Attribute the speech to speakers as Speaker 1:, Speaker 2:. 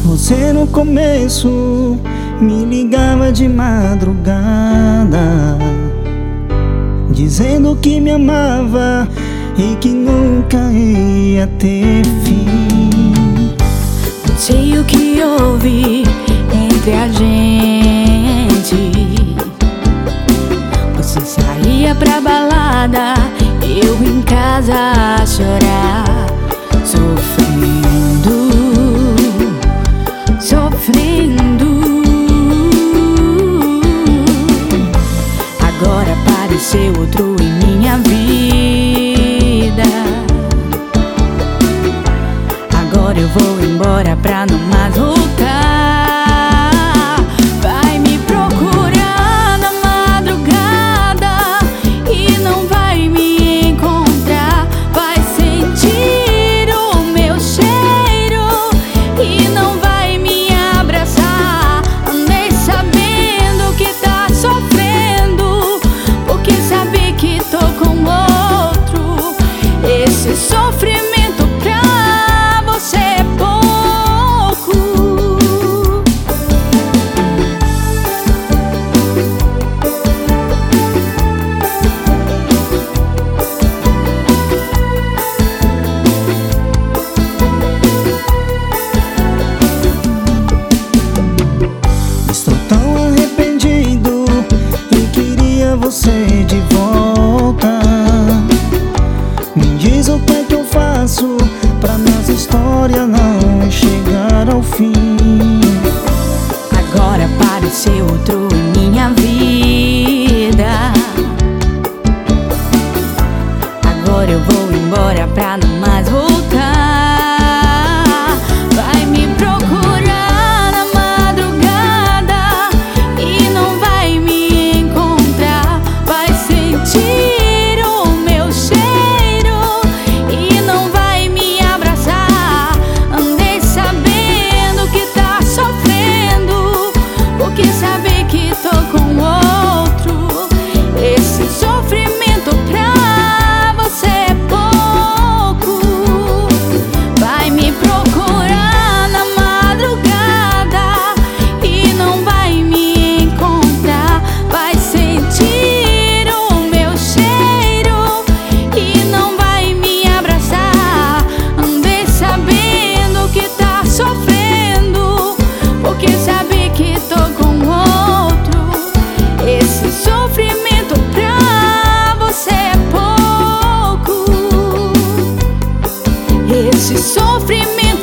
Speaker 1: Você no começo me ligava de madrugada, dizendo que me amava e que nunca ia ter fim.
Speaker 2: Não sei o que houve entre a gente. Você saía pra balada, eu em casa a chorar, sofrendo. Agora apareceu outro em minha vida. Agora eu vou embora pra não mais voltar. Vai me procurar na madrugada e não vai me encontrar. Vai sentir o meu cheiro e não vai me abraçar. Andei sabendo que tá sofrendo, porque sabe que tô com outro. Esse sofrimento pra você é pouco.
Speaker 1: Estou tão arrependido e queria você de volta. Me diz o que é que eu faço pra nossa história não chegar ao fim.
Speaker 2: Agora apareceu outro em minha vida. Agora eu vou embora pra não mais voltar. Vai me procurar na madrugada e não vai me encontrar. Vai sentir o meu cheiro e não vai me abraçar. Andei sabendo que tá sofrendo, porque sabe que tô com outro. Esse sofrimento pra você é pouco. Vai me procurar na madrugada e não vai me encontrar. Vai sentir o meu cheiro e não vai me abraçar. Andei sabendo que tá sofrendo, porque sabe que tô com outro. Esse sofrimento pra você é pouco. Esse sofrimento